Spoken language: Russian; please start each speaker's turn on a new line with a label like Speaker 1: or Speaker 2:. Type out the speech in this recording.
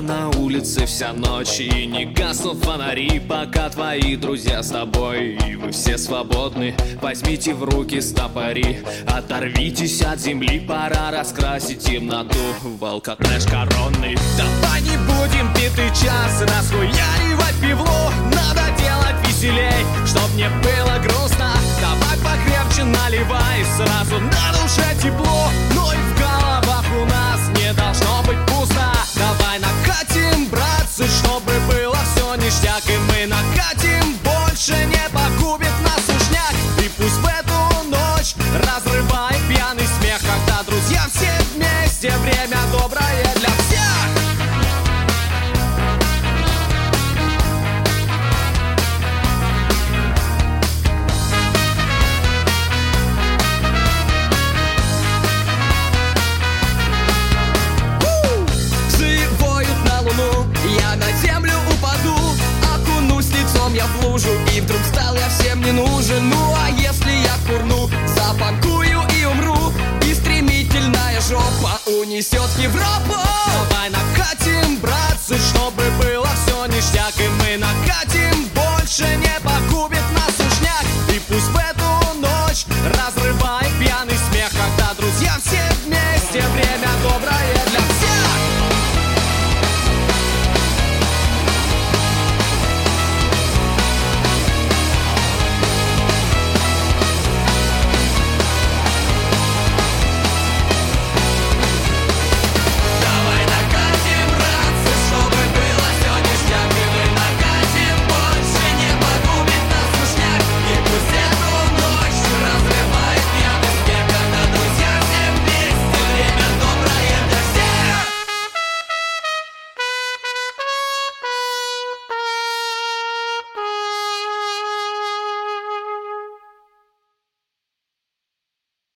Speaker 1: на улице вся ночь, и не гаснут фонари, пока твои друзья с тобой. И вы все свободны, возьмите в руки стопори, оторвитесь от земли, пора раскрасить темноту в алкотрэш коронный. Давай не будем битый час расхуяривать пивло, надо делать веселей, чтоб не было грустно. Давай покрепче наливай, сразу на душе тепло, но и в головах у нас не должно быть пусто. Давай накатим, братцы, чтобы было все ништяк, и мы накатим, больше не погубит нас ушняк. И пусть в эту ночь разрывает пьяный смех, когда друзья все вместе, время доброе для всех. Я на землю упаду, окунусь лицом я в лужу, и вдруг стал я всем не нужен. Ну а если я курну, запанкую и умру, и стремительная жопа унесет в Европу. Давай накатим, братцы, что